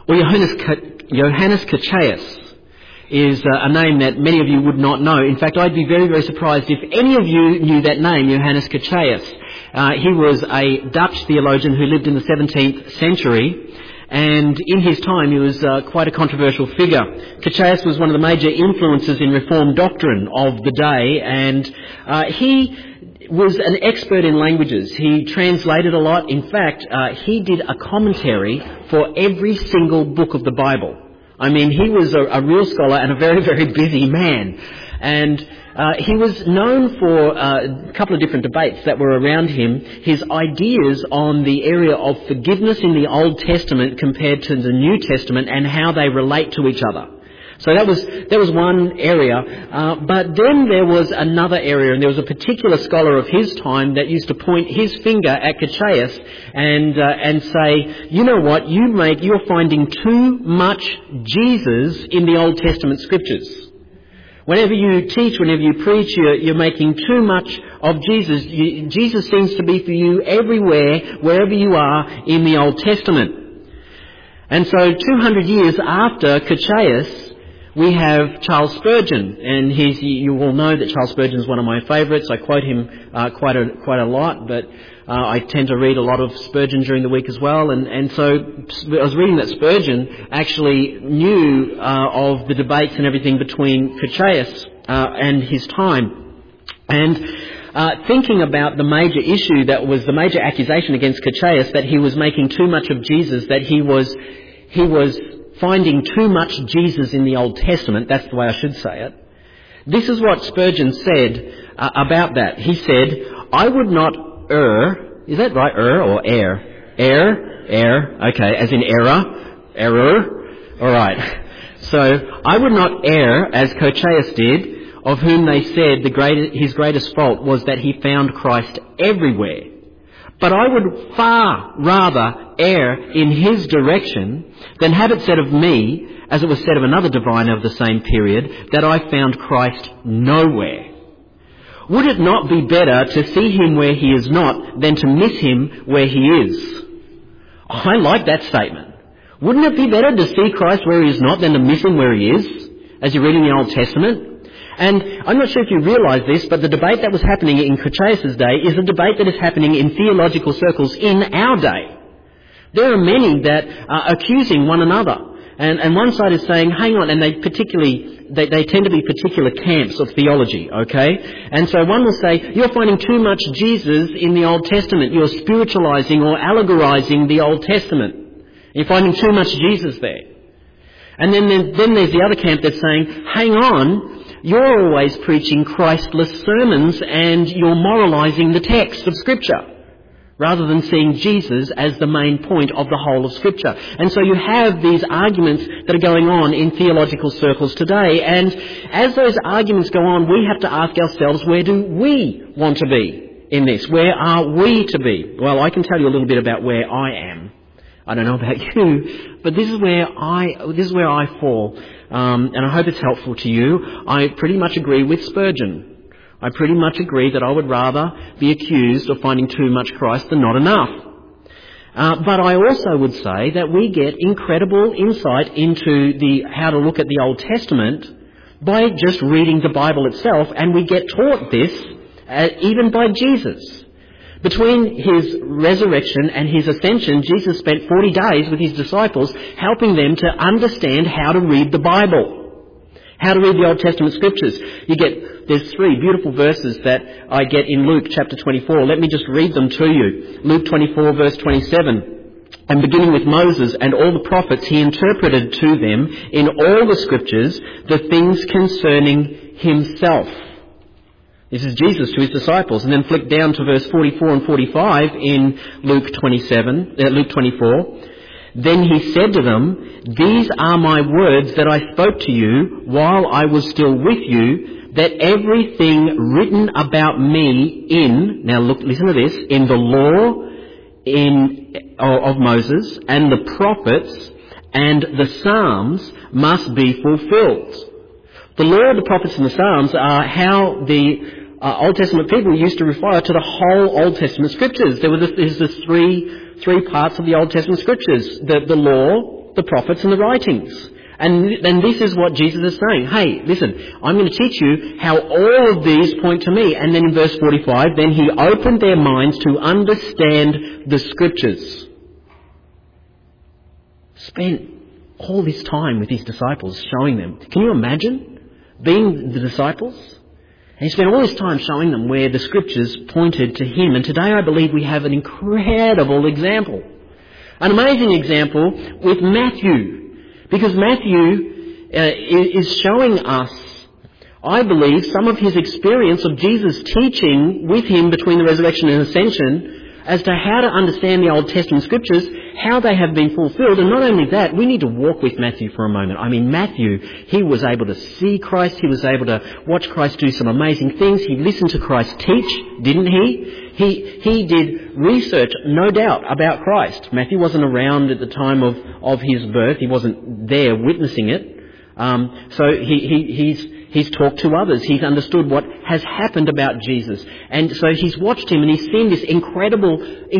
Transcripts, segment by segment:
Well, Johannes Kochaius is a name that many of you would not know. In fact, I'd be very, very surprised if any of you knew that name, Johannes Kochaius. He was a Dutch theologian who lived in the 17th century, and in his time he was quite a controversial figure. Kochaius was one of the major influences in Reformed doctrine of the day, and he was an expert in languages. He translated a lot. In fact, he did a commentary for every single book of the Bible. I mean, he was a real scholar and a very, very busy man. And he was known for a couple of different debates that were around him. His ideas on the area of forgiveness in the Old Testament compared to the New Testament and how they relate to each other. So that was one area. But then there was another area, and there was a particular scholar of his time that used to point his finger at Kochaius and say, you know what, you're finding too much Jesus in the Old Testament scriptures. Whenever you teach, whenever you preach, you're making too much of Jesus. Jesus seems to be for you everywhere, wherever you are in the Old Testament. And so 200 years after Kochaius, we have Charles Spurgeon, and you all know that Charles Spurgeon is one of my favourites. I quote him quite a lot, but I tend to read a lot of Spurgeon during the week as well. And so I was reading that Spurgeon actually knew of the debates and everything between Kochaius and his time. And thinking about the major issue that was the major accusation against Kochaius, that he was making too much of Jesus, that he was finding too much Jesus in the Old Testament, that's the way I should say it. This is what Spurgeon said about that. He said, I would not err, is that right, or err? Err, okay, as in error, alright. So, I would not err as Kochaius did, of whom they said his greatest fault was that he found Christ everywhere. But I would far rather err in his direction than have it said of me, as it was said of another diviner of the same period, that I found Christ nowhere. Would it not be better to see him where he is not than to miss him where he is? I like that statement. Wouldn't it be better to see Christ where he is not than to miss him where he is, as you read in the Old Testament? And I'm not sure if you realise this, but the debate that was happening in Kochaius' day is a debate that is happening in theological circles in our day. There are many that are accusing one another. And one side is saying, hang on, and they tend to be particular camps of theology, okay? And so one will say, you're finding too much Jesus in the Old Testament. You're spiritualising or allegorising the Old Testament. You're finding too much Jesus there. And then there's the other camp that's saying, hang on, you're always preaching Christless sermons and you're moralising the text of Scripture, rather than seeing Jesus as the main point of the whole of Scripture. And so you have these arguments that are going on in theological circles today. And as those arguments go on, we have to ask ourselves, where do we want to be in this? Where are we to be? Well, I can tell you a little bit about where I am. I don't know about you, but this is where I fall. And I hope it's helpful to you. I pretty much agree with Spurgeon. I pretty much agree that I would rather be accused of finding too much Christ than not enough. But I also would say that we get incredible insight into how to look at the Old Testament by just reading the Bible itself, and we get taught this even by Jesus. Between his resurrection and his ascension, Jesus spent 40 days with his disciples helping them to understand how to read the Bible, how to read the Old Testament scriptures. There's 3 beautiful verses that I get in Luke chapter 24. Let me just read them to you. Luke 24 verse 27. And beginning with Moses and all the prophets, he interpreted to them in all the scriptures the things concerning himself. This is Jesus to his disciples. And then flick down to verse 44 and 45 in Luke 24. Then he said to them, these are my words that I spoke to you while I was still with you, that everything written about me listen to this, in the law of Moses and the prophets and the Psalms must be fulfilled. The law, the prophets and the Psalms are how the Old Testament people used to refer to the whole Old Testament scriptures. There's the three parts of the Old Testament scriptures. The law, the prophets and the writings. And this is what Jesus is saying. Hey, listen, I'm going to teach you how all of these point to me. And then in verse 45, then he opened their minds to understand the Scriptures. Spent all this time with his disciples showing them. Can you imagine being the disciples? And he spent all this time showing them where the Scriptures pointed to him. And today I believe we have an incredible example. An amazing example with Matthew. Because Matthew is showing us, I believe, some of his experience of Jesus teaching with him between the resurrection and ascension as to how to understand the Old Testament Scriptures, how they have been fulfilled. And not only that, we need to walk with Matthew for a moment. I mean, Matthew, he was able to see Christ. He was able to watch Christ do some amazing things. He listened to Christ teach, didn't he? He did research, no doubt, about Christ. Matthew wasn't around at the time of his birth. He wasn't there witnessing it. So he's talked to others. He's understood what has happened about Jesus. And so he's watched him and he's seen this incredible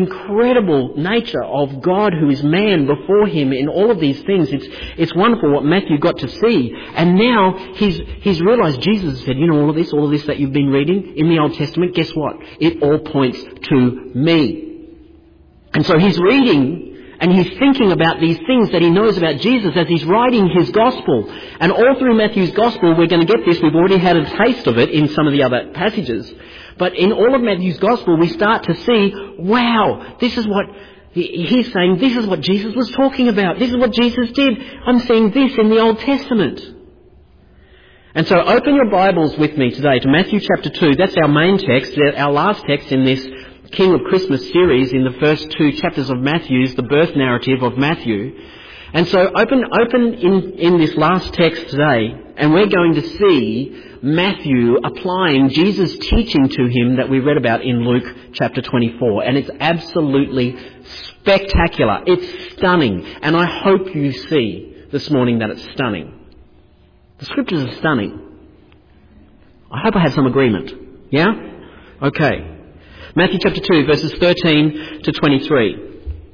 nature of God who is man before him in all of these things. It's wonderful what Matthew got to see. And now he's realised Jesus said, you know, all of this that you've been reading in the Old Testament, guess what? It all points to me. And so he's reading and he's thinking about these things that he knows about Jesus as he's writing his gospel. And all through Matthew's gospel, we're going to get this. We've already had a taste of it in some of the other passages. But in all of Matthew's gospel, we start to see, wow, this is what he's saying. This is what Jesus was talking about. This is what Jesus did. I'm seeing this in the Old Testament. And so open your Bibles with me today to Matthew chapter 2. That's our main text, our last text in this King of Christmas series, in the first 2 chapters of Matthew's, the birth narrative of Matthew. And so open in this last text today, and we're going to see Matthew applying Jesus' teaching to him that we read about in Luke chapter 24. And it's absolutely spectacular. It's stunning. And I hope you see this morning that it's stunning. The Scriptures are stunning. I hope I have some agreement. Yeah? Okay. Matthew chapter 2, verses 13 to 23.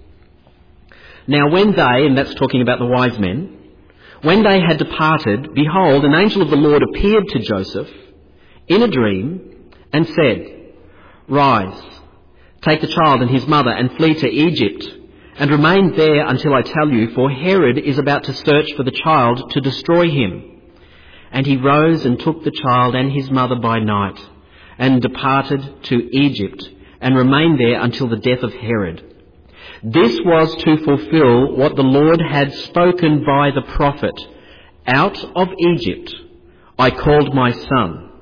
Now when they, and that's talking about the wise men, when they had departed, behold, an angel of the Lord appeared to Joseph in a dream and said, Rise, take the child and his mother and flee to Egypt, and remain there until I tell you, for Herod is about to search for the child to destroy him. And he rose and took the child and his mother by night, and departed to Egypt, and remained there until the death of Herod. This was to fulfill what the Lord had spoken by the prophet, Out of Egypt I called my son.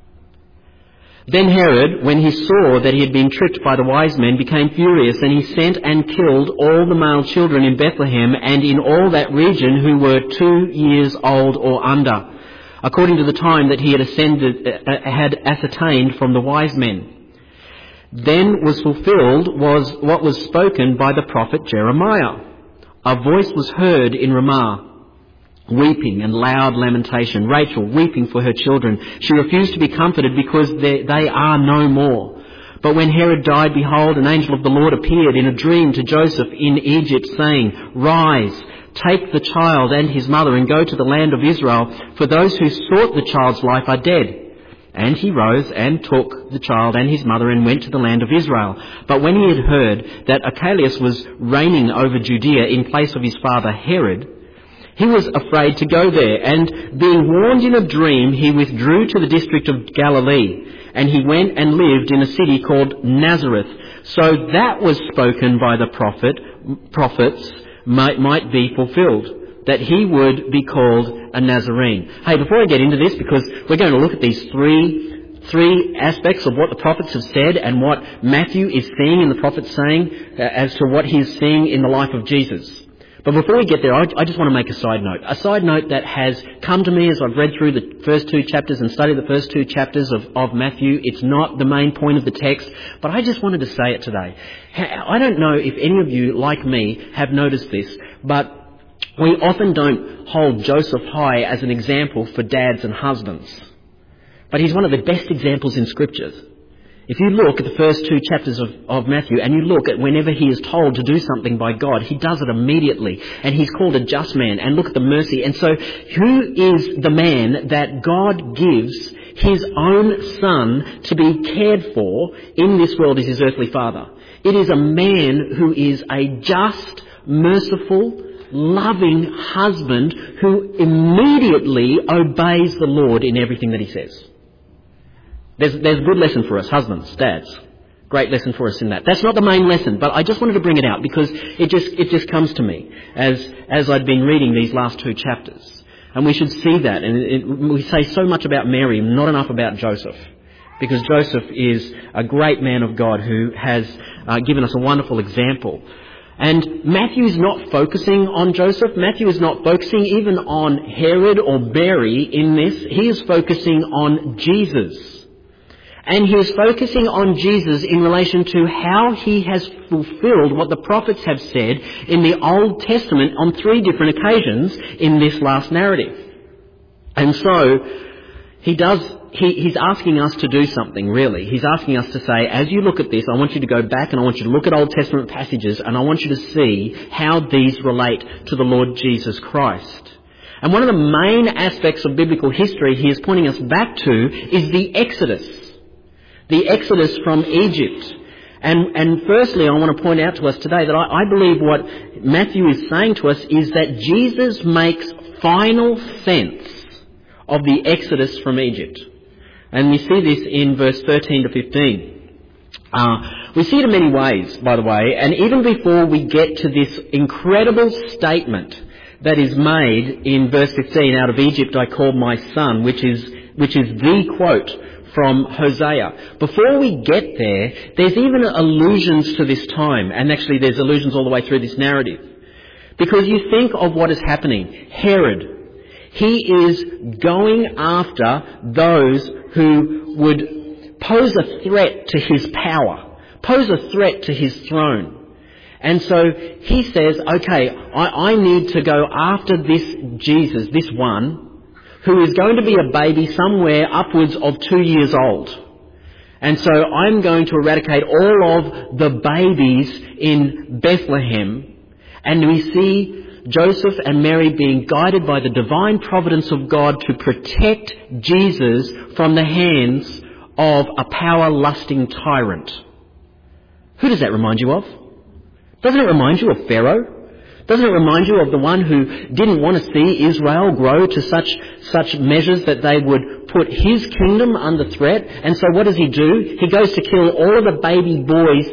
Then Herod, when he saw that he had been tricked by the wise men, became furious, and he sent and killed all the male children in Bethlehem and in all that region who were 2 years old or under, according to the time that he had ascertained from the wise men. Then was fulfilled what was spoken by the prophet Jeremiah. A voice was heard in Ramah, weeping and loud lamentation, Rachel weeping for her children. She refused to be comforted because they are no more. But when Herod died, behold, an angel of the Lord appeared in a dream to Joseph in Egypt, saying, Rise, take the child and his mother and go to the land of Israel, for those who sought the child's life are dead. And he rose and took the child and his mother and went to the land of Israel. But when he had heard that Archelaus was reigning over Judea in place of his father Herod, he was afraid to go there. And being warned in a dream, he withdrew to the district of Galilee. And he went and lived in a city called Nazareth. So that was spoken by the prophets might be fulfilled, that he would be called a Nazarene. Hey, before I get into this, because we're going to look at these three aspects of what the prophets have said and what Matthew is seeing and the prophets saying as to what he's seeing in the life of Jesus. But before we get there, I just want to make a side note that has come to me as I've read through the first 2 chapters and studied the first 2 chapters of Matthew. It's not the main point of the text, but I just wanted to say it today. I don't know if any of you, like me, have noticed this, but we often don't hold Joseph high as an example for dads and husbands. But he's one of the best examples in Scriptures. If you look at the first 2 chapters of Matthew and you look at whenever he is told to do something by God, he does it immediately. And he's called a just man. And look at the mercy. And so who is the man that God gives his own son to be cared for in this world as his earthly father? It is a man who is a just, merciful, loving husband who immediately obeys the Lord in everything that he says. There's a good lesson for us, husbands, dads. Great lesson for us in that. That's not the main lesson, but I just wanted to bring it out because it just comes to me as I'd been reading these last 2 chapters. And we should see that. And we say so much about Mary, not enough about Joseph. Because Joseph is a great man of God who has given us a wonderful example. And Matthew is not focusing on Joseph. Matthew is not focusing even on Herod or Mary in this. He is focusing on Jesus. And he is focusing on Jesus in relation to how he has fulfilled what the prophets have said in the Old Testament on 3 different occasions in this last narrative. And so he's asking us to do something, really. He's asking us to say, as you look at this, I want you to go back and I want you to look at Old Testament passages and I want you to see how these relate to the Lord Jesus Christ. And one of the main aspects of biblical history he is pointing us back to is the Exodus. The Exodus from Egypt. And firstly, I want to point out to us today that I believe what Matthew is saying to us is that Jesus makes final sense of the Exodus from Egypt. And we see this in verse 13 to 15. We see it in many ways, by the way, and even before we get to this incredible statement that is made in verse 15, out of Egypt I called my son, which is the quote from Hosea. Before we get there, there's even allusions to this time, and actually there's allusions all the way through this narrative. Because you think of what is happening. Herod, he is going after those who would pose a threat to his power, pose a threat to his throne. And so he says, okay, I need to go after this Jesus, this one, who is going to be a baby somewhere upwards of 2 years old. And so I'm going to eradicate all of the babies in Bethlehem. And we see Joseph and Mary being guided by the divine providence of God to protect Jesus from the hands of a power-lusting tyrant. Who does that remind you of? Doesn't it remind you of Pharaoh? Doesn't it remind you of the one who didn't want to see Israel grow to such measures that they would put his kingdom under threat? And so what does he do? He goes to kill all of the baby boys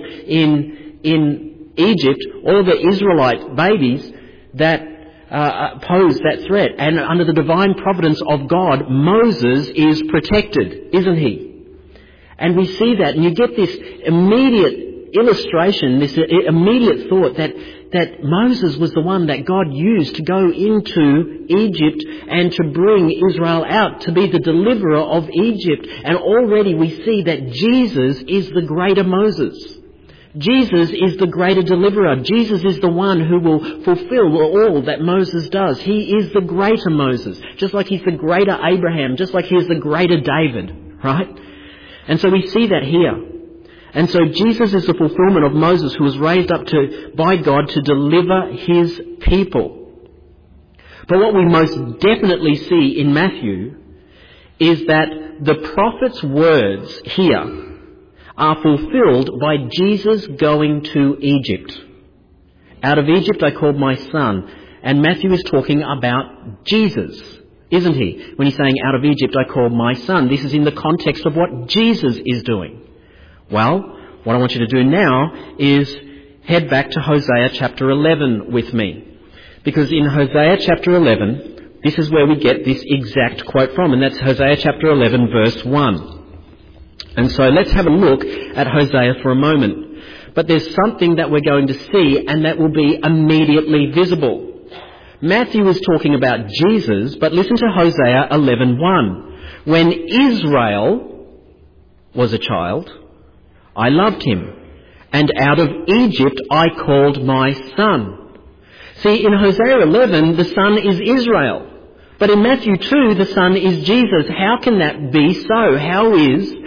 in Egypt, all of the Israelite babies that pose that threat. And under the divine providence of God, Moses is protected, isn't he? And we see that, and you get this immediate illustration, this immediate thought that Moses was the one that God used to go into Egypt and to bring Israel out, to be the deliverer of Egypt. And already we see that Jesus is the greater Moses. Jesus is the greater deliverer. Jesus is the one who will fulfill all that Moses does. He is the greater Moses, just like he's the greater Abraham, just like he is the greater David, right? And so we see that here. And so Jesus is the fulfillment of Moses, who was raised up by God to deliver his people. But what we most definitely see in Matthew is that the prophet's words here are fulfilled by Jesus going to Egypt. Out of Egypt I called my son. And Matthew is talking about Jesus, isn't he? When he's saying, out of Egypt I called my son. This is in the context of what Jesus is doing. Well, what I want you to do now is head back to Hosea chapter 11 with me. Because in Hosea chapter 11, this is where we get this exact quote from, and that's Hosea chapter 11 verse 1. And so let's have a look at Hosea for a moment. But there's something that we're going to see, and that will be immediately visible. Matthew is talking about Jesus, but listen to Hosea 11:1. When Israel was a child, I loved him, and out of Egypt I called my son. See, in Hosea 11, the son is Israel. But in Matthew 2, the son is Jesus. How can that be so? How is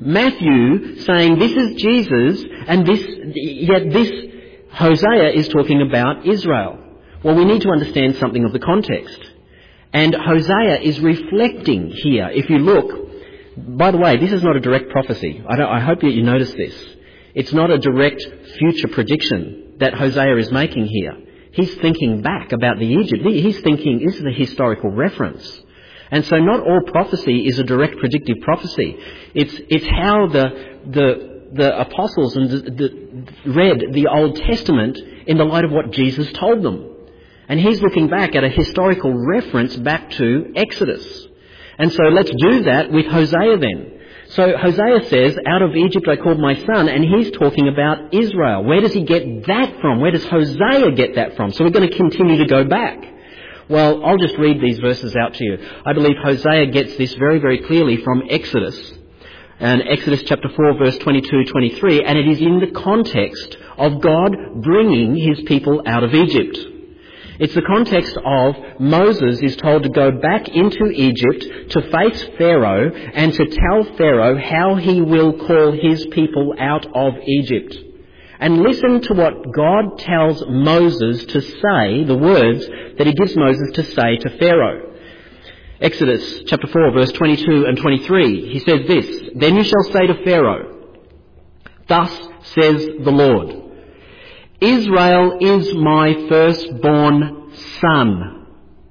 Matthew saying this is Jesus, and yet this Hosea is talking about Israel. Well, we need to understand something of the context. And Hosea is reflecting here. If you look, by the way, this is not a direct prophecy. I hope that you notice this. It's not a direct future prediction that Hosea is making here. He's thinking back about the Egypt. He's thinking, this is a historical reference. And so not all prophecy is a direct predictive prophecy. It's how the apostles read the Old Testament in the light of what Jesus told them. And he's looking back at a historical reference back to Exodus. And so let's do that with Hosea then. So Hosea says, out of Egypt I called my son, and he's talking about Israel. Where does he get that from? Where does Hosea get that from? So we're going to continue to go back. Well, I'll just read these verses out to you. I believe Hosea gets this very, very clearly from Exodus. And Exodus chapter 4, verse 22-23, and it is in the context of God bringing his people out of Egypt. It's the context of Moses is told to go back into Egypt to face Pharaoh and to tell Pharaoh how he will call his people out of Egypt. And listen to what God tells Moses to say, the words that he gives Moses to say to Pharaoh. Exodus chapter 4, verse 22 and 23. He says this, "Then you shall say to Pharaoh, thus says the Lord, Israel is my firstborn son.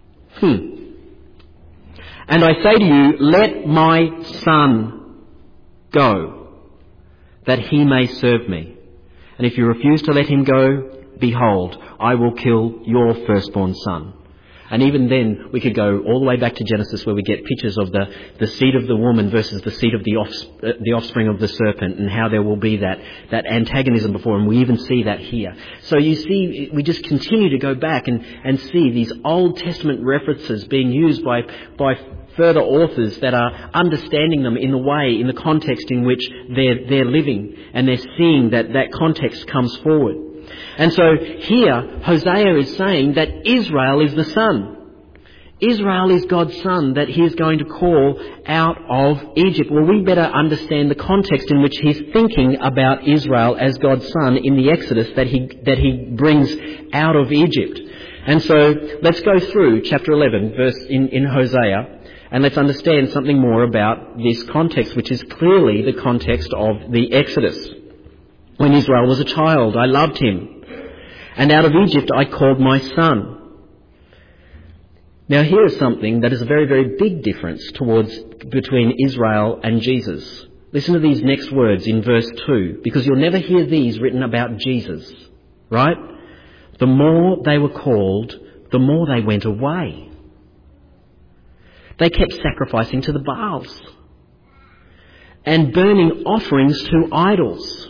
And I say to you, let my son go, that he may serve me. And if you refuse to let him go, behold, I will kill your firstborn son." And even then, we could go all the way back to Genesis, where we get pictures of the seed of the woman versus the seed of the offspring of the serpent, and how there will be that antagonism before, and we even see that here. So you see, we just continue to go back and see these Old Testament references being used by further authors that are understanding them in the context in which they're living, and they're seeing that context comes forward. And so here, Hosea is saying that Israel is the son. Israel is God's son that he is going to call out of Egypt. Well, we better understand the context in which he's thinking about Israel as God's son in the Exodus that he brings out of Egypt. And so let's go through chapter 11, verse in Hosea, and let's understand something more about this context, which is clearly the context of the Exodus. When Israel was a child, I loved him, and out of Egypt I called my son. Now here is something that is a very, very big difference between Israel and Jesus. Listen to these next words in verse 2, because you'll never hear these written about Jesus, right? The more they were called, the more they went away. They kept sacrificing to the Baals and burning offerings to idols.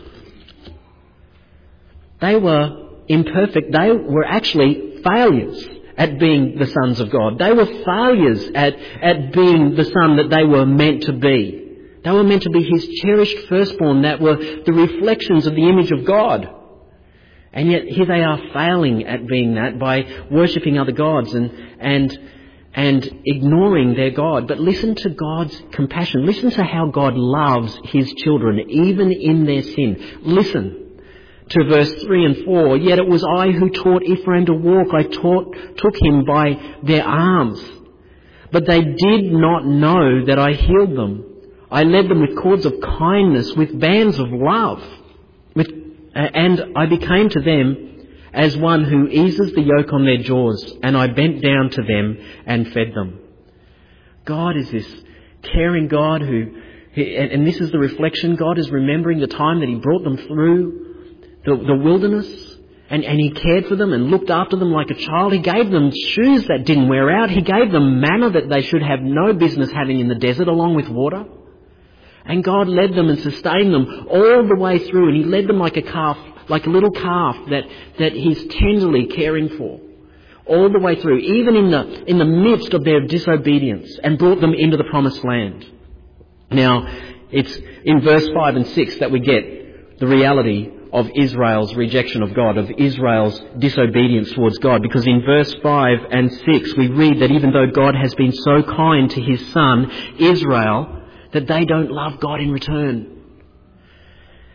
They were imperfect. They were actually failures at being the sons of God. They were failures at being the son that they were meant to be. They were meant to be his cherished firstborn that were the reflections of the image of God. And yet here they are failing at being that by worshipping other gods and ignoring their God. But listen to God's compassion. Listen to how God loves his children, even in their sin. Listen to verse 3 and 4. "Yet it was I who taught Ephraim to walk. I took him by their arms. But they did not know that I healed them. I led them with cords of kindness, with bands of love. And I became to them as one who eases the yoke on their jaws, and I bent down to them and fed them." God is this caring God and this is the reflection. God is remembering the time that he brought them through the wilderness, and he cared for them and looked after them like a child. He gave them shoes that didn't wear out. He gave them manna that they should have no business having in the desert, along with water. And God led them and sustained them all the way through, and he led them like a calf, like a little calf that he's tenderly caring for, all the way through, even in the midst of their disobedience, and brought them into the promised land. Now, it's in verse 5 and 6 that we get the reality of Israel's rejection of God, of Israel's disobedience towards God. Because in verse 5 and 6 we read that even though God has been so kind to his son, Israel, that they don't love God in return.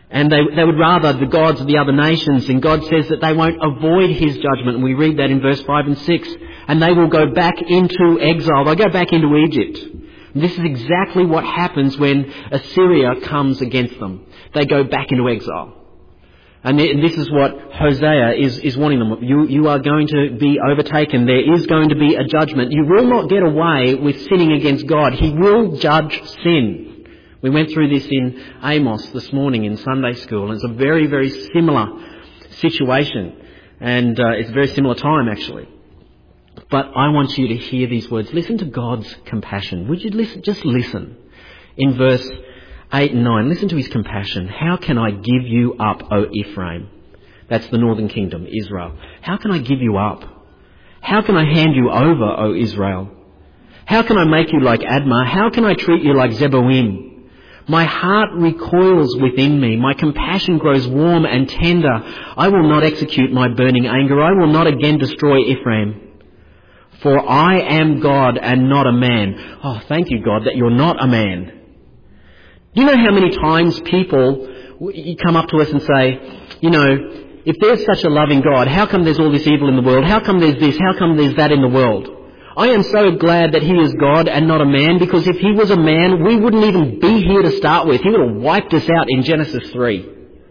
And they would rather the gods of the other nations, and God says that they won't avoid his judgment. And we read that in verse 5 and 6. And they will go back into exile. They'll go back into Egypt. And this is exactly what happens when Assyria comes against them. They go back into exile. And this is what Hosea is warning them. You are going to be overtaken. There is going to be a judgment. You will not get away with sinning against God. He will judge sin. We went through this in Amos this morning in Sunday school. It's a very, very similar situation. And it's a very similar time, actually. But I want you to hear these words. Listen to God's compassion. Would you listen? Just listen. In verse 8 and 9, listen to his compassion. How can I give you up, O Ephraim? That's the northern kingdom, Israel. How can I give you up? How can I hand you over, O Israel? How can I make you like Admah? How can I treat you like Zeboim? My heart recoils within me. My compassion grows warm and tender. I will not execute my burning anger. I will not again destroy Ephraim. For I am God and not a man. Oh, thank you, God, that you're not a man. Do you know how many times people come up to us and say, you know, if there's such a loving God, how come there's all this evil in the world? How come there's this? How come there's that in the world? I am so glad that he is God and not a man, because if he was a man, we wouldn't even be here to start with. He would have wiped us out in Genesis 3.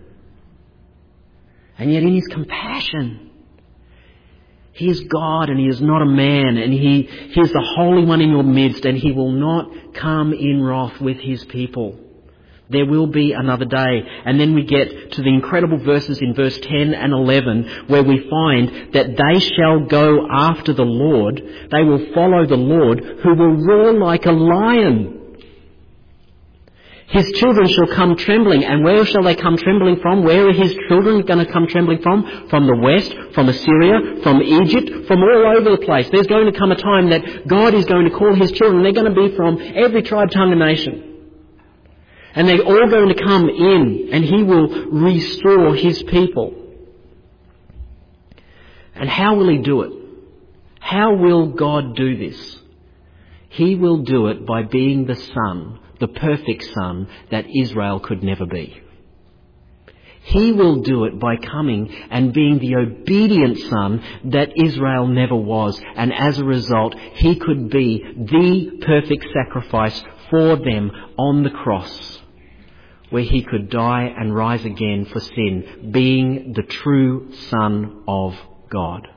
And yet in his compassion, he is God and he is not a man, and he is the Holy One in your midst, and he will not come in wrath with his people. There will be another day. And then we get to the incredible verses in verse 10 and 11 where we find that they shall go after the Lord. They will follow the Lord, who will roar like a lion. His children shall come trembling. And where shall they come trembling from? Where are his children going to come trembling from? From the west, from Assyria, from Egypt, from all over the place. There's going to come a time that God is going to call his children. They're going to be from every tribe, tongue and nation. And they're all going to come in, and he will restore his people. And how will he do it? How will God do this? He will do it by being the Son, the perfect Son that Israel could never be. He will do it by coming and being the obedient Son that Israel never was. And as a result, he could be the perfect sacrifice for them on the cross, where he could die and rise again for sin, being the true Son of God.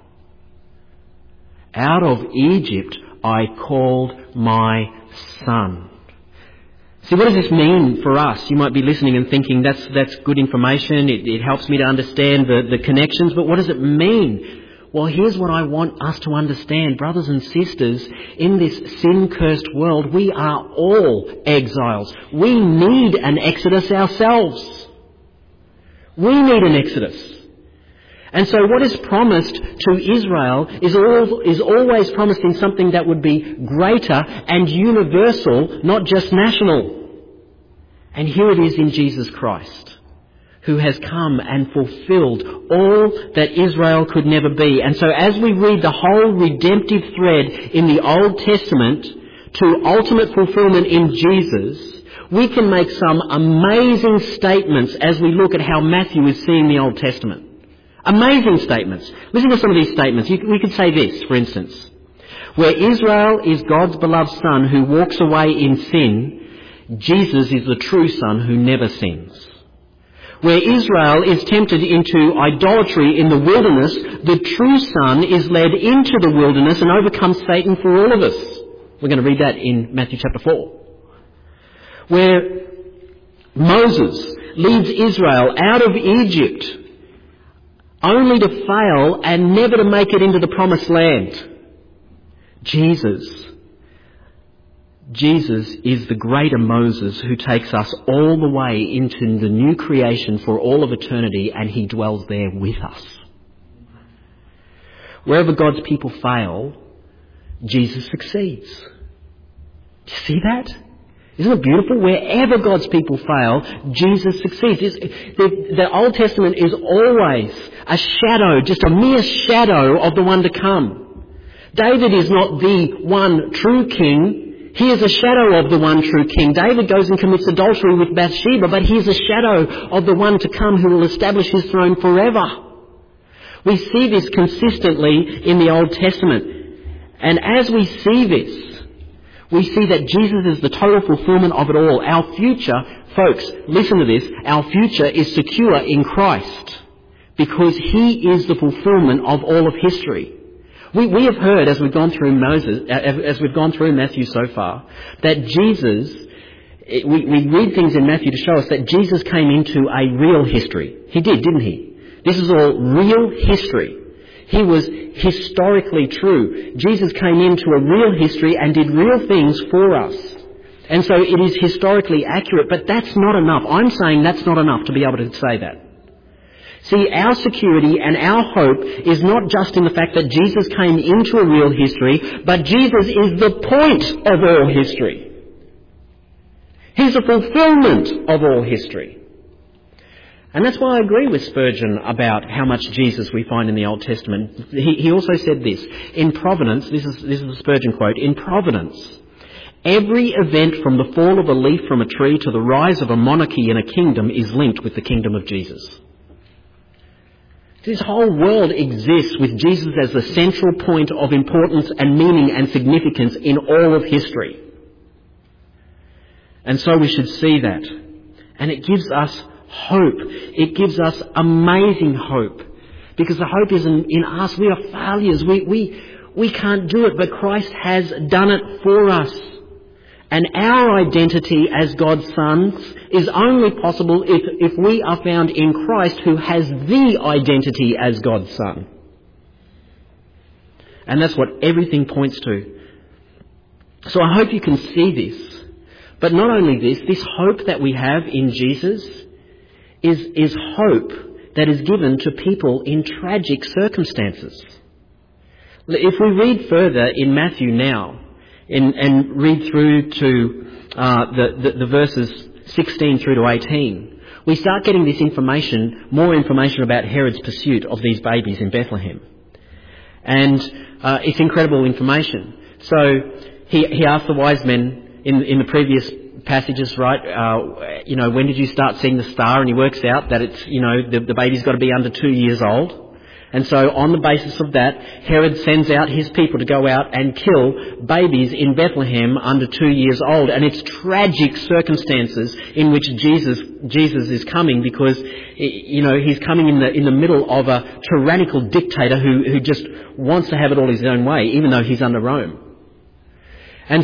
Out of Egypt I called my son. See, what does this mean for us? You might be listening and thinking, that's good information. It helps me to understand the connections. But what does it mean? Well, here's what I want us to understand, brothers and sisters. In this sin-cursed world, we are all exiles. We need an exodus ourselves. We need an exodus. And so what is promised to Israel is always promised in something that would be greater and universal, not just national. And here it is in Jesus Christ, who has come and fulfilled all that Israel could never be. And so as we read the whole redemptive thread in the Old Testament to ultimate fulfillment in Jesus, we can make some amazing statements as we look at how Matthew is seeing the Old Testament. Amazing statements. Listen to some of these statements. We could say this, for instance. Where Israel is God's beloved Son who walks away in sin, Jesus is the true Son who never sins. Where Israel is tempted into idolatry in the wilderness, the true Son is led into the wilderness and overcomes Satan for all of us. We're going to read that in Matthew chapter 4. Where Moses leads Israel out of Egypt only to fail and never to make it into the promised land. Jesus is the greater Moses who takes us all the way into the new creation for all of eternity, and he dwells there with us. Wherever God's people fail, Jesus succeeds. Do you see that? Isn't it beautiful? Wherever God's people fail, Jesus succeeds. The Old Testament is always a shadow, just a mere shadow of the one to come. David is not the one true king. He is a shadow of the one true King. David goes and commits adultery with Bathsheba, but he is a shadow of the one to come who will establish his throne forever. We see this consistently in the Old Testament. And as we see this, we see that Jesus is the total fulfillment of it all. Our future, folks, listen to this, our future is secure in Christ because he is the fulfillment of all of history. We have heard, as we've gone through Matthew so far, that Jesus, we read things in Matthew to show us that Jesus came into a real history. He did, didn't he? This is all real history. He was historically true. Jesus came into a real history and did real things for us. And so it is historically accurate, but that's not enough. I'm saying that's not enough to be able to say that. See, our security and our hope is not just in the fact that Jesus came into a real history, but Jesus is the point of all history. He's the fulfillment of all history. And that's why I agree with Spurgeon about how much Jesus we find in the Old Testament. He also said this, in providence, this is a Spurgeon quote, in providence, every event from the fall of a leaf from a tree to the rise of a monarchy in a kingdom is linked with the kingdom of Jesus. This whole world exists with Jesus as the central point of importance and meaning and significance in all of history. And so we should see that. And it gives us hope. It gives us amazing hope. Because the hope isn't in us. We are failures. We can't do it, but Christ has done it for us. And our identity as God's sons is only possible if we are found in Christ, who has the identity as God's son. And that's what everything points to. So I hope you can see this. But not only this hope that we have in Jesus is hope that is given to people in tragic circumstances. If we read further in Matthew now, and read through to the verses 16 through to 18, we start getting this information, more information about Herod's pursuit of these babies in Bethlehem. And it's incredible information. So he asked the wise men in the previous passages, right, when did you start seeing the star? And he works out that it's, the baby's got to be under 2 years old. And so on the basis of that, Herod sends out his people to go out and kill babies in Bethlehem under 2 years old. And it's tragic circumstances in which Jesus is coming, because, he's coming in the middle of a tyrannical dictator who just wants to have it all his own way, even though he's under Rome. And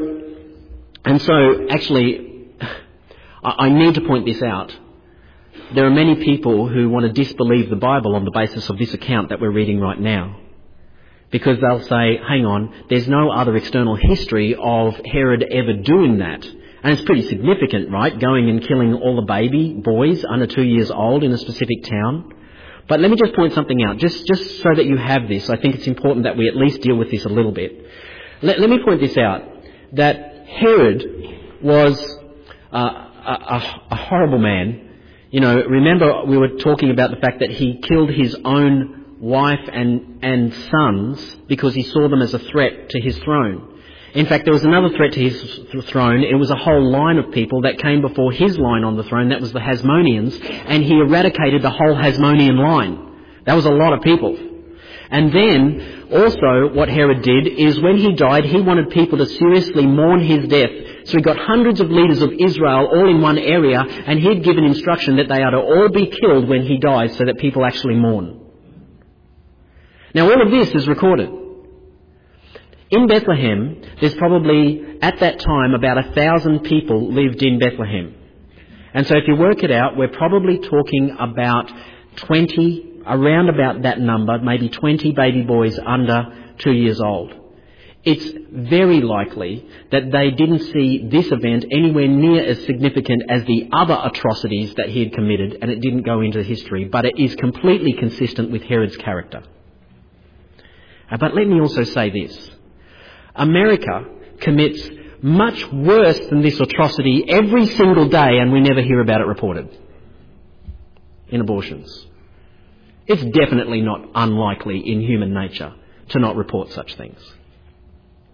so actually, I need to point this out. There are many people who want to disbelieve the Bible on the basis of this account that we're reading right now. Because they'll say, hang on, there's no other external history of Herod ever doing that. And it's pretty significant, right? Going and killing all the baby boys under 2 years old in a specific town. But let me just point something out, just so that you have this. I think it's important that we at least deal with this a little bit. Let me point this out, that Herod was a horrible man. Remember we were talking about the fact that he killed his own wife and sons because he saw them as a threat to his throne. In fact, there was another threat to his throne. It was a whole line of people that came before his line on the throne. That was the Hasmoneans. And he eradicated the whole Hasmonean line. That was a lot of people. And then also what Herod did is when he died, he wanted people to seriously mourn his death. So he got hundreds of leaders of Israel all in one area, and he'd given instruction that they are to all be killed when he dies so that people actually mourn. Now all of this is recorded. In Bethlehem, there's probably, at that time, about 1,000 people lived in Bethlehem. And so if you work it out, we're probably talking about 20, around about that number, maybe 20 baby boys under 2 years old. It's very likely that they didn't see this event anywhere near as significant as the other atrocities that he had committed, and it didn't go into history, but it is completely consistent with Herod's character. But let me also say this. America commits much worse than this atrocity every single day, and we never hear about it reported in abortions. It's definitely not unlikely in human nature to not report such things.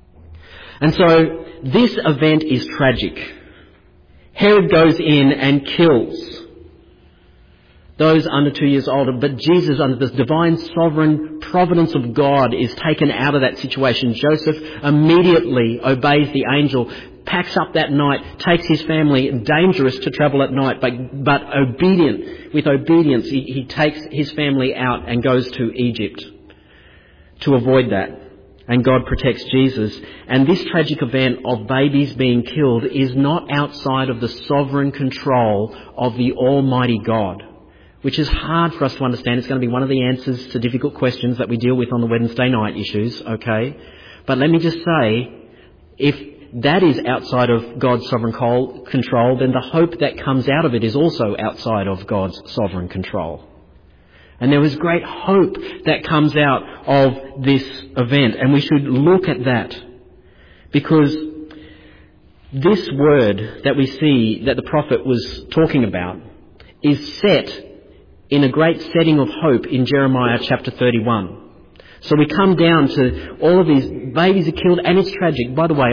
And so this event is tragic. Herod goes in and kills those under 2 years old, but Jesus, under the divine sovereign providence of God, is taken out of that situation. Joseph immediately obeys the angel, packs up that night, takes his family, dangerous to travel at night, but obedient. With obedience, he takes his family out and goes to Egypt to avoid that. And God protects Jesus. And this tragic event of babies being killed is not outside of the sovereign control of the Almighty God, which is hard for us to understand. It's going to be one of the answers to difficult questions that we deal with on the Wednesday night issues, okay? But let me just say, if that is outside of God's sovereign control, then the hope that comes out of it is also outside of God's sovereign control. And there is great hope that comes out of this event, and we should look at that, because this word that we see that the prophet was talking about is set in a great setting of hope in Jeremiah chapter 31. So we come down to all of these babies are killed, and it's tragic. By the way,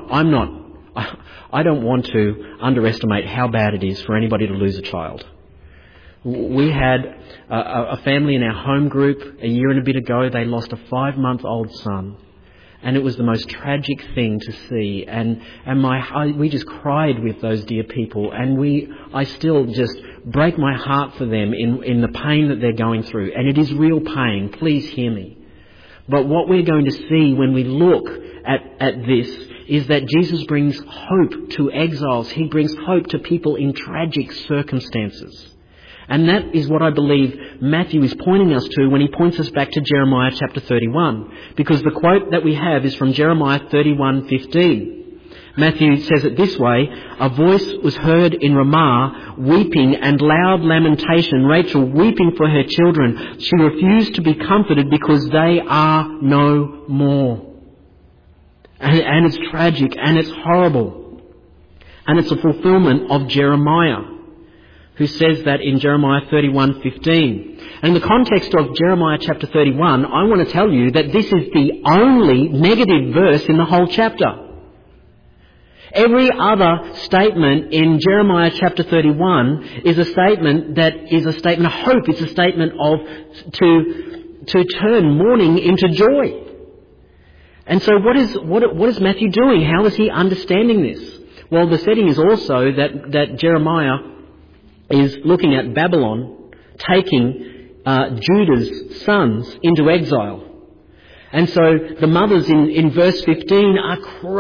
I don't want to underestimate how bad it is for anybody to lose a child. We had a family in our home group a year and a bit ago. They lost a 5-month-old son. And it was the most tragic thing to see. And we just cried with those dear people. And I still just break my heart for them in the pain that they're going through. And it is real pain. Please hear me. But what we're going to see when we look at this is that Jesus brings hope to exiles. He brings hope to people in tragic circumstances. And that is what I believe Matthew is pointing us to when he points us back to Jeremiah chapter 31. Because the quote that we have is from Jeremiah 31:15. Matthew says it this way: "A voice was heard in Ramah, weeping and loud lamentation, Rachel weeping for her children. She refused to be comforted because they are no more." And it's tragic and it's horrible. And it's a fulfillment of Jeremiah, who says that in Jeremiah 31:15. And in the context of Jeremiah chapter 31, I want to tell you that this is the only negative verse in the whole chapter. Every other statement in Jeremiah chapter 31 is a statement that is a statement of hope. It's a statement of to turn mourning into joy. And so what is Matthew doing? How is he understanding this? Well, the setting is also that Jeremiah is looking at Babylon taking Judah's sons into exile. And so the mothers in verse 15 are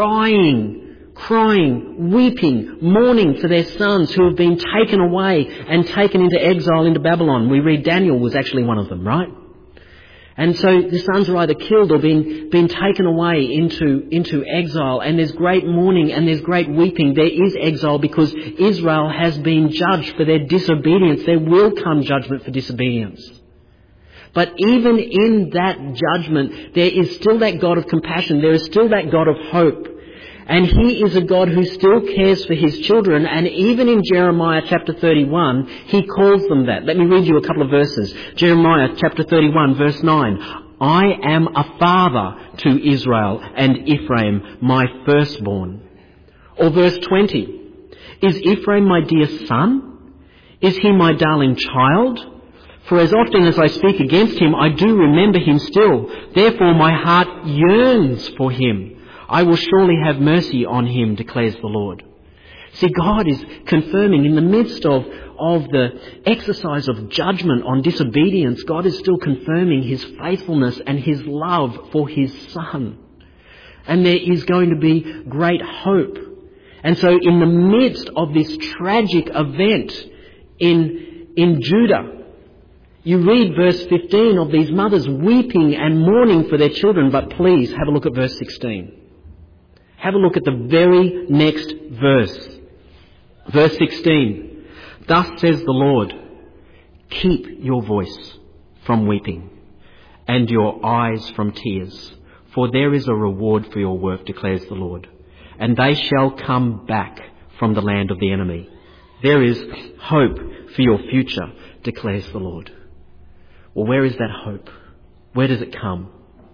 crying, weeping, mourning for their sons who have been taken away and taken into exile into Babylon. We read Daniel was actually one of them, right? And so the sons are either killed or being taken away into exile, and there's great mourning and there's great weeping. There is exile because Israel has been judged for their disobedience. There will come judgment for disobedience. But even in that judgment, there is still that God of compassion. There is still that God of hope. And He is a God who still cares for His children. And even in Jeremiah chapter 31, He calls them that. Let me read you a couple of verses. Jeremiah chapter 31, verse 9. "I am a father to Israel and Ephraim, my firstborn." Or verse 20. "Is Ephraim my dear son? Is he my darling child? For as often as I speak against him, I do remember him still. Therefore my heart yearns for him. I will surely have mercy on him, declares the Lord." See, God is confirming in the midst of the exercise of judgment on disobedience, God is still confirming His faithfulness and His love for His Son. And there is going to be great hope. And so in the midst of this tragic event in Judah, you read verse 15 of these mothers weeping and mourning for their children. But please have a look at verse 16. Have a look at the very next verse. Verse 16. "Thus says the Lord, keep your voice from weeping and your eyes from tears, for there is a reward for your work, declares the Lord. And they shall come back from the land of the enemy. There is hope for your future, declares the Lord." Well, where is that hope? Where does it come?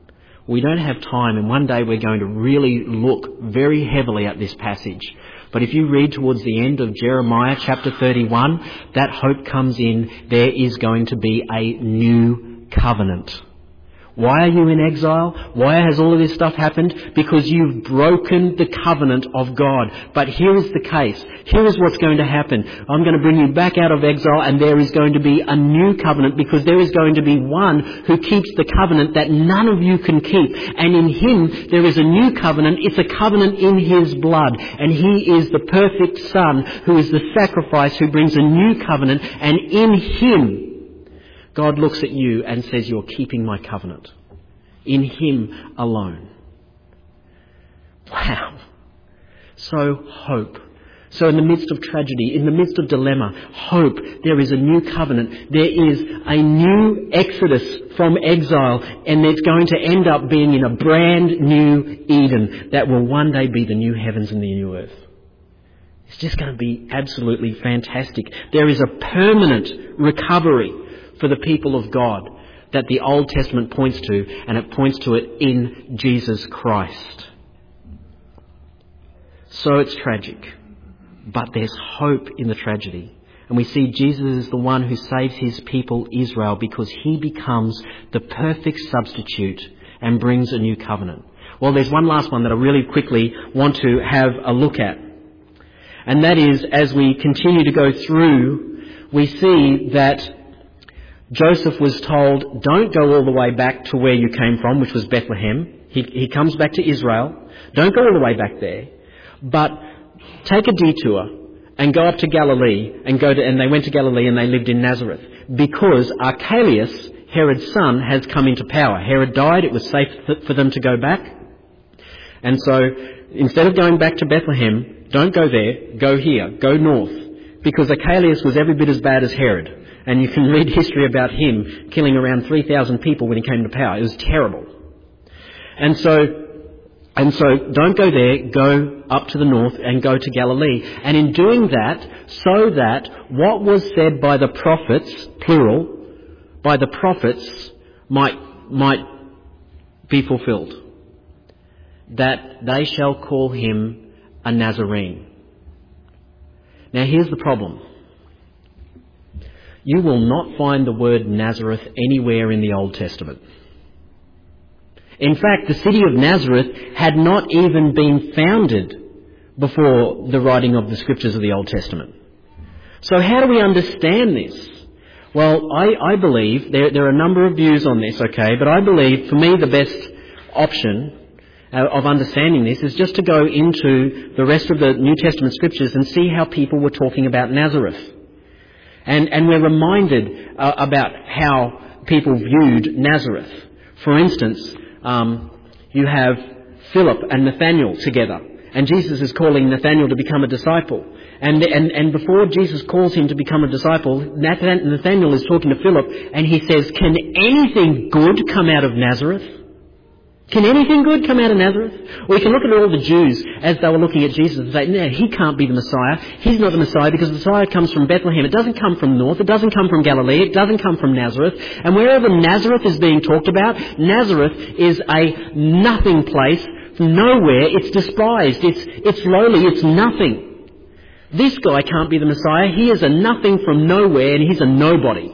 We don't have time, and one day we're going to really look very heavily at this passage. But if you read towards the end of Jeremiah chapter 31, that hope comes in. There is going to be a new covenant. Why are you in exile? Why has all of this stuff happened? Because you've broken the covenant of God. But here is the case. Here is what's going to happen. I'm going to bring you back out of exile, and there is going to be a new covenant, because there is going to be one who keeps the covenant that none of you can keep. And in him there is a new covenant. It's a covenant in his blood. And he is the perfect Son who is the sacrifice who brings a new covenant. And in him God looks at you and says, you're keeping my covenant. In him alone. Wow. So hope. So in the midst of tragedy, in the midst of dilemma, hope, there is a new covenant. There is a new exodus from exile, and it's going to end up being in a brand new Eden that will one day be the new heavens and the new earth. It's just going to be absolutely fantastic. There is a permanent recovery for the people of God that the Old Testament points to, and it points to it in Jesus Christ. So it's tragic, but there's hope in the tragedy. And we see Jesus is the one who saves his people Israel, because he becomes the perfect substitute and brings a new covenant. Well, there's one last one that I really quickly want to have a look at. And that is, as we continue to go through, we see that Joseph was told, don't go all the way back to where you came from, which was Bethlehem. He comes back to Israel. Don't go all the way back there, but take a detour and go up to Galilee and they went to Galilee and they lived in Nazareth, because Archelaus, Herod's son, has come into power. Herod died. It was safe for them to go back. And so instead of going back to Bethlehem, don't go there, go here, go north, because Archelaus was every bit as bad as Herod. And you can read history about him killing around 3,000 people when he came to power. It was terrible. And so don't go there, go up to the north and go to Galilee. And in doing that, so that what was said by the prophets, plural, by the prophets might be fulfilled. That they shall call him a Nazarene. Now here's the problem. You will not find the word Nazareth anywhere in the Old Testament. In fact, the city of Nazareth had not even been founded before the writing of the scriptures of the Old Testament. So how do we understand this? Well, I believe, there are a number of views on this, okay, but I believe, for me, the best option of understanding this is just to go into the rest of the New Testament scriptures and see how people were talking about Nazareth. And we're reminded about how people viewed Nazareth. For instance, you have Philip and Nathanael together, and Jesus is calling Nathanael to become a disciple. And before Jesus calls him to become a disciple, Nathanael is talking to Philip, and he says, "Can anything good come out of Nazareth?" Can anything good come out of Nazareth? Or you can look at all the Jews as they were looking at Jesus and say, no, he can't be the Messiah. He's not the Messiah, because the Messiah comes from Bethlehem. It doesn't come from north. It doesn't come from Galilee. It doesn't come from Nazareth. And wherever Nazareth is being talked about, Nazareth is a nothing place, nowhere. It's despised. It's lowly. It's nothing. This guy can't be the Messiah. He is a nothing from nowhere, and he's a nobody,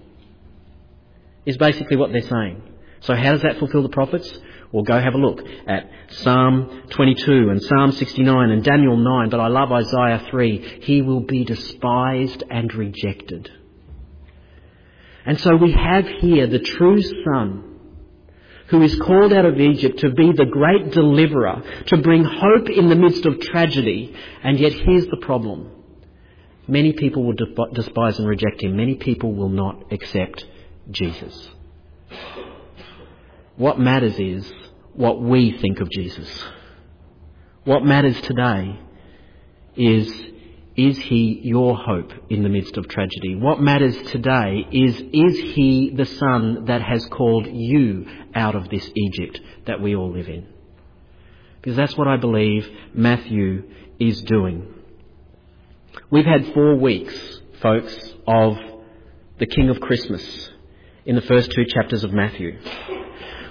is basically what they're saying. So how does that fulfill the prophets? Well, go have a look at Psalm 22 and Psalm 69 and Daniel 9. But I love Isaiah 3. He will be despised and rejected. And so we have here the true Son, who is called out of Egypt to be the great deliverer, to bring hope in the midst of tragedy. And yet here's the problem. Many people will despise and reject him. Many people will not accept Jesus. What matters is what we think of Jesus. What matters today is he your hope in the midst of tragedy? What matters today is he the Son that has called you out of this Egypt that we all live in? Because that's what I believe Matthew is doing. We've had 4 weeks, folks, of the King of Christmas in the first 2 chapters of Matthew.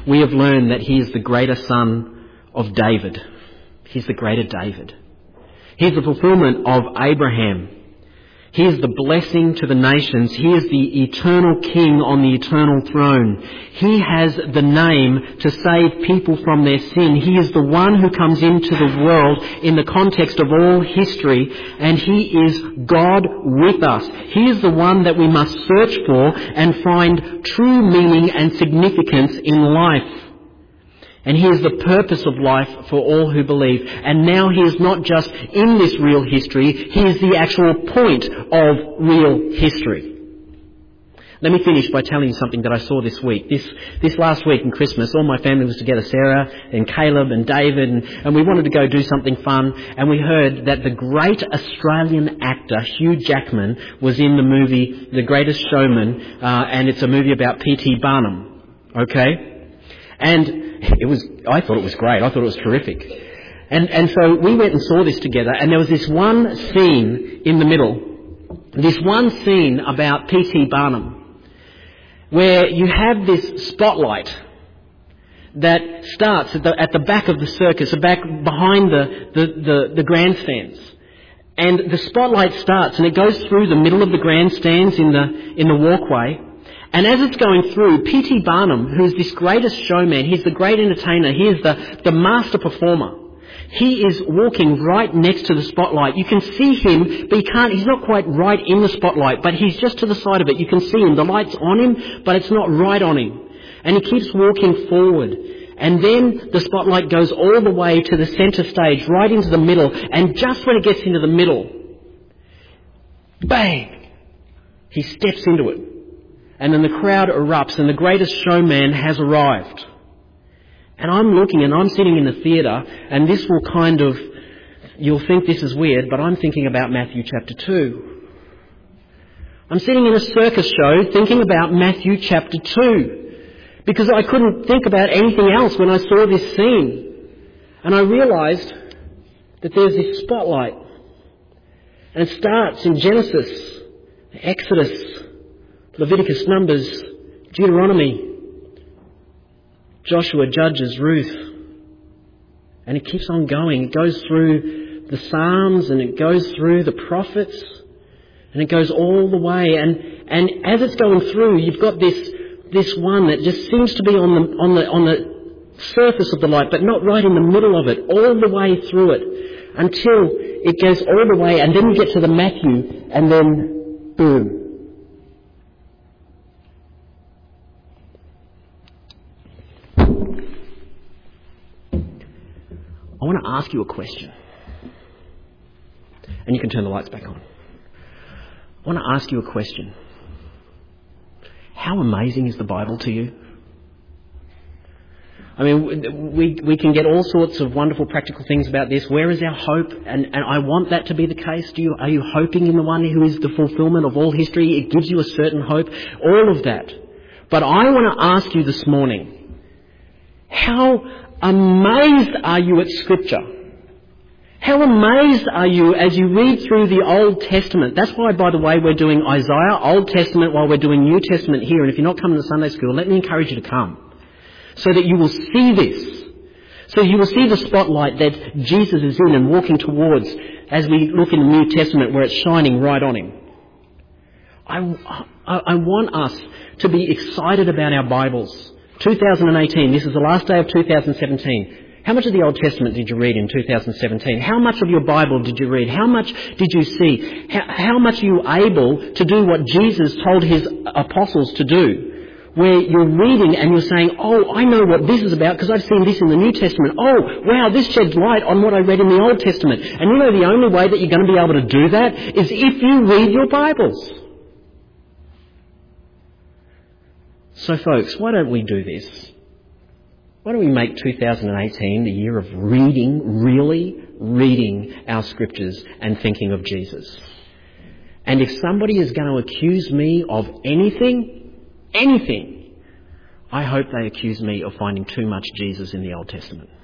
we have learned that he is the greater son of David. He's the greater David. He's the fulfillment of Abraham. He is the blessing to the nations. He is the eternal king on the eternal throne. He has the name to save people from their sin. He is the one who comes into the world in the context of all history, and he is God with us. He is the one that we must search for and find true meaning and significance in life. And he is the purpose of life for all who believe. And now he is not just in this real history, he is the actual point of real history. Let me finish by telling you something that I saw this week. This last week in Christmas, all my family was together, Sarah and Caleb and David, and we wanted to go do something fun, and we heard that the great Australian actor Hugh Jackman was in the movie The Greatest Showman, and it's a movie about P.T. Barnum. Okay? And I thought it was great. I thought it was terrific. And so we went and saw this together, and there was this one scene in the middle, this one scene about P.T. Barnum, where you have this spotlight that starts at the back of the circus, back behind the grandstands. And the spotlight starts, and it goes through the middle of the grandstands in the walkway. And as it's going through, P.T. Barnum, who's this greatest showman, he's the great entertainer, he is the master performer. He is walking right next to the spotlight. You can see him, but he's not quite right in the spotlight, but he's just to the side of it. You can see him. The light's on him, but it's not right on him. And he keeps walking forward. And then the spotlight goes all the way to the centre stage, right into the middle. And just when it gets into the middle, bang! He steps into it. And then the crowd erupts, and the greatest showman has arrived. And I'm looking, and I'm sitting in the theatre, and this will you'll think this is weird, but I'm thinking about Matthew chapter 2. I'm sitting in a circus show thinking about Matthew chapter 2, because I couldn't think about anything else when I saw this scene. And I realised that there's this spotlight, and it starts in Genesis, Exodus, Leviticus, Numbers, Deuteronomy, Joshua, Judges, Ruth. And it keeps on going. It goes through the Psalms, and it goes through the prophets, and it goes all the way. And as it's going through, you've got this one that just seems to be on the surface of the light, but not right in the middle of it, all the way through it, until it goes all the way, and then you get to the Matthew, and then boom. I want to ask you a question. And you can turn the lights back on. I want to ask you a question. How amazing is the Bible to you? I mean, we can get all sorts of wonderful practical things about this. Where is our hope? And I want that to be the case. Are you hoping in the one who is the fulfillment of all history? It gives you a certain hope. All of that. But I want to ask you this morning, how amazed are you at Scripture? How amazed are you as you read through the Old Testament? That's why, by the way, we're doing Isaiah, Old Testament, while we're doing New Testament here. And if you're not coming to Sunday school, let me encourage you to come, so that you will see this. So you will see the spotlight that Jesus is in and walking towards as we look in the New Testament, where it's shining right on him. I want us to be excited about our Bibles. 2018, this is the last day of 2017. How much of the Old Testament did you read in 2017? How much of your Bible did you read? How much did you see? How much are you able to do what Jesus told his apostles to do? Where you're reading and you're saying, oh, I know what this is about because I've seen this in the New Testament. Oh, wow, this sheds light on what I read in the Old Testament. And you know the only way that you're going to be able to do that is if you read your Bibles. So folks, why don't we do this? Why don't we make 2018 the year of really reading our scriptures and thinking of Jesus? And if somebody is going to accuse me of anything, I hope they accuse me of finding too much Jesus in the Old Testament.